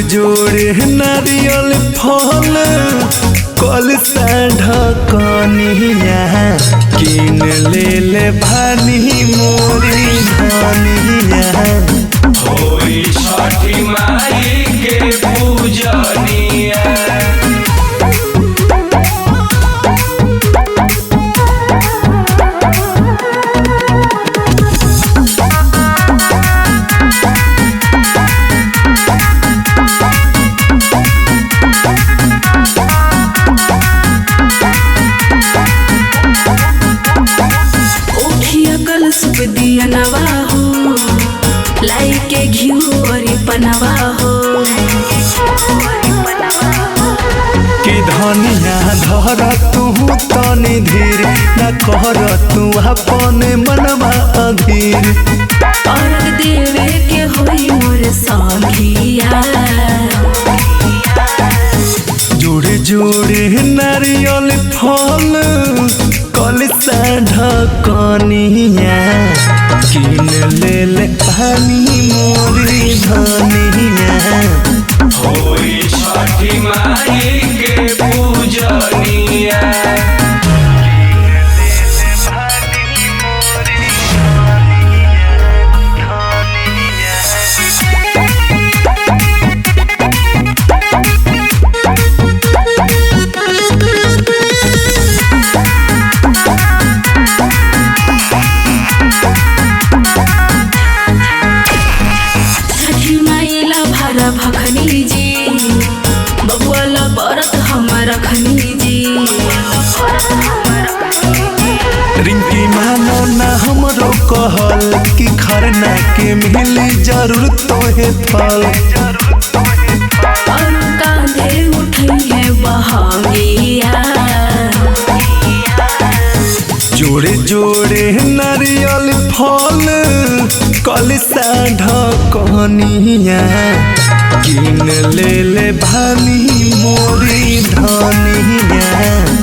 जोड़े नारियल फल कलसा ढकनिया किन ले भानी मोरी धनिया होई छठी माई के पूजनिया। सुप दिया नवा हो लाई के घिउ और पनवा हो कि धनिया धर तू तनी धीर न कर तू अपन मनवा अधीर और देवे के होई मोर संगिया। जोड़े जोड़े नारियल फल कलसा ढकनिया किन ले पानी मोरी धनिया होई छठी माई के पूजनिया। भखनी जी बबुआला बरत हमारा खनी जी रिंकी मानो ना हमरो कहल कि खरना के मिली जरूर तोहे फल और कांधे उठई है बहंगिया। जोड़े जोड़े नारियल फल कलसा ढकनिया किन ले भानी मोरी धनिया।